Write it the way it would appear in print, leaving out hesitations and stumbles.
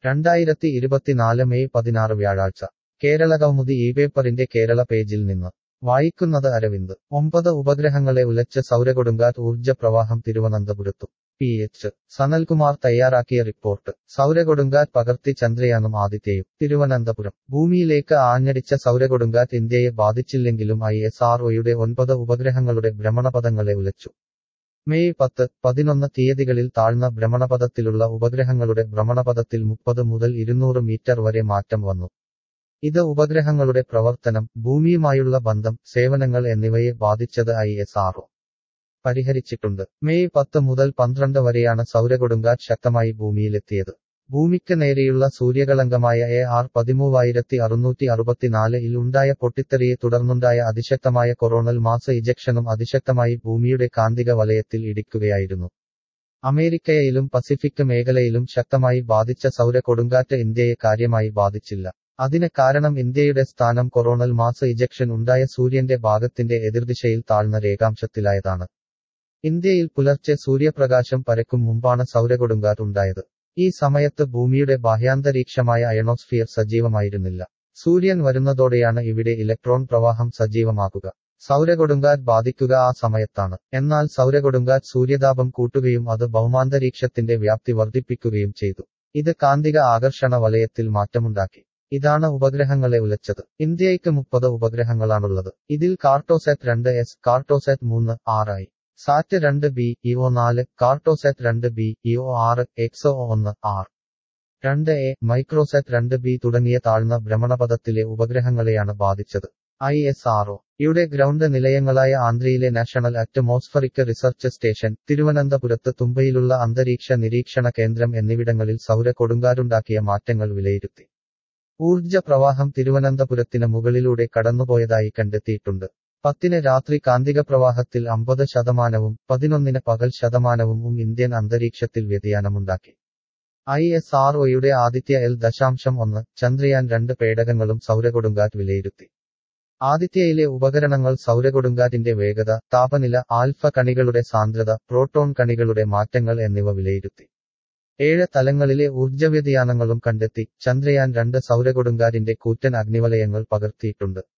2024 May 16 വ്യാഴാഴ്ച കേരളകൗമുദി പേപ്പറിന്റെ കേരള പേജിൽ നിന്ന് വായിക്കുന്നത് അരവിന്ദ് 9 ഉപഗ്രഹങ്ങളെ ഉലച്ച സൗരകൊടുങ്കാറ്റ് ഊർജ്ജ പ്രവാഹം തിരുവനന്തപുരത്തും PH സനൽകുമാർ തയ്യാറാക്കിയ റിപ്പോർട്ട് സൗരകൊടുങ്കാറ്റ് പകർത്തി ചന്ദ്രയാനും ആദിത്യയും തിരുവനന്തപുരം ഭൂമിയിലേക്ക് ആഞ്ഞടിച്ച സൗരകൊടുങ്കാറ്റ് ഇന്ത്യയെ ബാധിച്ചില്ലെങ്കിലും ISROയുടെ 9 ഉപഗ്രഹങ്ങളുടെ ഭ്രമണപഥങ്ങളെ ഉലച്ചു മെയ് 10, 11 തീയതികളിൽ താഴ്ന്ന ഭ്രമണപഥത്തിലുള്ള ഉപഗ്രഹങ്ങളുടെ ഭ്രമണപഥത്തിൽ 30 മുതൽ 200 മീറ്റർ വരെ മാറ്റം വന്നു. ഇത് ഉപഗ്രഹങ്ങളുടെ പ്രവർത്തനം, ഭൂമിയുമായുള്ള ബന്ധം, സേവനങ്ങൾ എന്നിവയെ ബാധിച്ചത് ISRO പരിഹരിച്ചിട്ടുണ്ട്. മെയ് 10 മുതൽ 12 വരെയാണ് സൗരകൊടുങ്കാറ്റ് ശക്തമായി ഭൂമിയിലെത്തിയത്. ഭൂമിക്ക് നേരെയുള്ള സൂര്യകളങ്കമായ AR-13664 ൽ ഉണ്ടായ പൊട്ടിത്തെറിയെ തുടർന്നുണ്ടായ അതിശക്തമായ കൊറോണൽ മാസ് ഇജക്ഷനും അതിശക്തമായി ഭൂമിയുടെ കാന്തിക വലയത്തിൽ ഇടിക്കുകയായിരുന്നു. അമേരിക്കയിലും പസിഫിക് മേഖലയിലും ശക്തമായി ബാധിച്ച സൗര കൊടുങ്കാറ്റ് ഇന്ത്യയെ കാര്യമായി ബാധിച്ചില്ല. അതിന് കാരണം ഇന്ത്യയുടെ സ്ഥാനം കൊറോണൽ മാസ് ഇജക്ഷൻ ഉണ്ടായ സൂര്യന്റെ ഭാഗത്തിന്റെ എതിർദിശയിൽ താഴ്ന്ന രേഖാംശത്തിലായതാണ്. ഇന്ത്യയിൽ പുലർച്ചെ സൂര്യപ്രകാശം പരക്കും മുമ്പാണ് സൗരകൊടുങ്കാറ്റ് ഉണ്ടായത്. ഈ സമയത്ത് ഭൂമിയുടെ ബാഹ്യാന്തരീക്ഷമായ അയണോസ്ഫിയർ സജീവമായിരുന്നില്ല. സൂര്യൻ വരുന്നതോടെയാണ് ഇവിടെ ഇലക്ട്രോൺ പ്രവാഹം സജീവമാകുക. സൗരകൊടുങ്കാറ്റ് ബാധിക്കുക ആ സമയത്താണ്. എന്നാൽ സൗരകൊടുങ്കാറ്റ് സൂര്യതാപം കൂട്ടുകയും അത് ഭൗമാന്തരീക്ഷത്തിന്റെ വ്യാപ്തി വർദ്ധിപ്പിക്കുകയും ചെയ്തു. ഇത് കാന്തിക ആകർഷണ വലയത്തിൽ മാറ്റമുണ്ടാക്കി. ഇതാണ് ഉപഗ്രഹങ്ങളെ ഉലച്ചത്. ഇന്ത്യയ്ക്ക് 30 ഉപഗ്രഹങ്ങളാണുള്ളത്. ഇതിൽ Cartosat 2S, Cartosat 3, 6I, sat 2B, EO4, Cartosat 2B, EO6, EXO1, R2A, Microsat 2B തുടങ്ങിയ താഴ്ന്ന ഭ്രമണപഥത്തിലെ ഉപഗ്രഹങ്ങളെയാണ് ബാധിച്ചത്. ISRO യുടെ ഗ്രൗണ്ട് നിലയങ്ങളായ ആന്ധ്രയിലെ നാഷണൽ അറ്റ്മോസ്ഫറിക് റിസർച്ച് സ്റ്റേഷൻ, തിരുവനന്തപുരത്ത് തുമ്പയിലുള്ള അന്തരീക്ഷ നിരീക്ഷണ കേന്ദ്രം എന്നിവിടങ്ങളിൽ സൗര കൊടുങ്കാറ്റുണ്ടാക്കിയ മാറ്റങ്ങൾ വിലയിരുത്തി. ഊർജ്ജ പ്രവാഹം തിരുവനന്തപുരത്തിന് മുകളിലൂടെ കടന്നുപോയതായി കണ്ടെത്തിയിട്ടുണ്ട്. 10 രാത്രി കാന്തിക പ്രവാഹത്തിൽ 50%, 11 പകൽ ശതമാനവും ഇന്ത്യൻ അന്തരീക്ഷത്തിൽ വ്യതിയാനമുണ്ടാക്കി. ISROയുടെ ആദിത്യ L.1, ചന്ദ്രയാൻ 2 പേടകങ്ങളും സൗരകൊടുങ്കാറ്റ് വിലയിരുത്തി. ആദിത്യയിലെ ഉപകരണങ്ങൾ സൗരകൊടുങ്കാറ്റിന്റെ വേഗത, താപനില, ആൽഫ കണികളുടെ സാന്ദ്രത, പ്രോട്ടോൺ കണികളുടെ മാറ്റങ്ങൾ എന്നിവ വിലയിരുത്തി. 7 തലങ്ങളിലെ ഊർജ്ജവ്യതിയാനങ്ങളും കണ്ടെത്തി. ചന്ദ്രയാൻ 2 സൗരകൊടുങ്കാറ്റിന്റെ കൂറ്റൻ അഗ്നിവലയങ്ങൾ പകർത്തിയിട്ടുണ്ട്.